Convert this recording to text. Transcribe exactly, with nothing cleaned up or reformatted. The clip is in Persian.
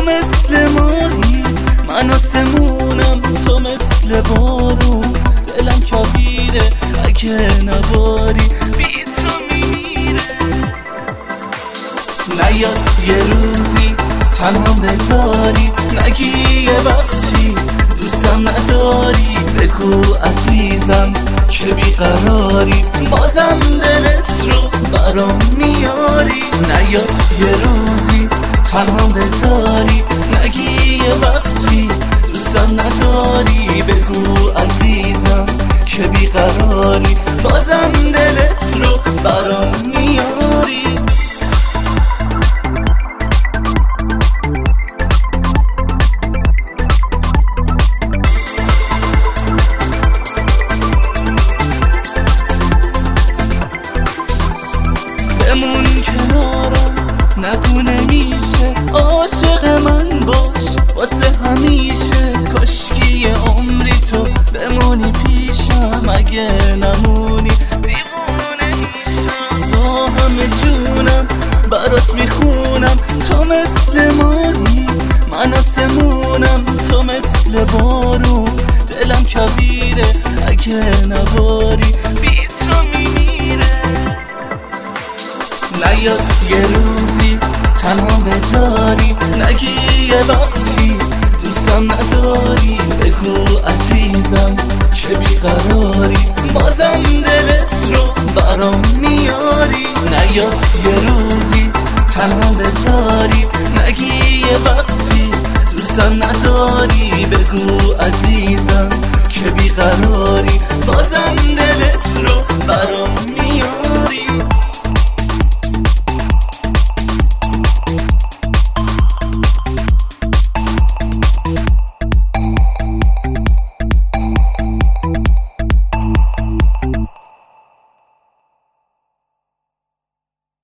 مثل ماهی، من آسمونم تو مثل بارون. دلم کبیره اگه نباری، بی تو میمیره. نیاد یه روزی تنها بذاری، نگی یه وقتی دوستم نداری. بگو عزیزم که بیقراری، بازم دلت رو برام میاری. نیاد یه روزی تنها بذاری، نگی یه وقتی دوستم نداری. بگو عزیزم که بیقراری، بازم دلت رو برام میاری. بمون کنارم، نگو نمیشه، عاشق من باش واسه همیشه. کاشکی یه عمری تو بمونی پیشم، اگه نمونی دیوونه میشم. با همه جونم برات میخونم، تو مثل ماهی، من آسمونم تو مثل بارون. دلم کبیره اگه نباری، بی تو میمیره. نیاد یه روزی تنها بذاری، نگی یه وقتی دوستم نداری. بگو عزیزم که بیقراری، بازم دلت رو برام میاری. نیاد یه روزی تنها بذاری، نگی یه وقتی دوستم نداری. بگو عزیزم که بیقراری، بازم دلت رو برام میاری.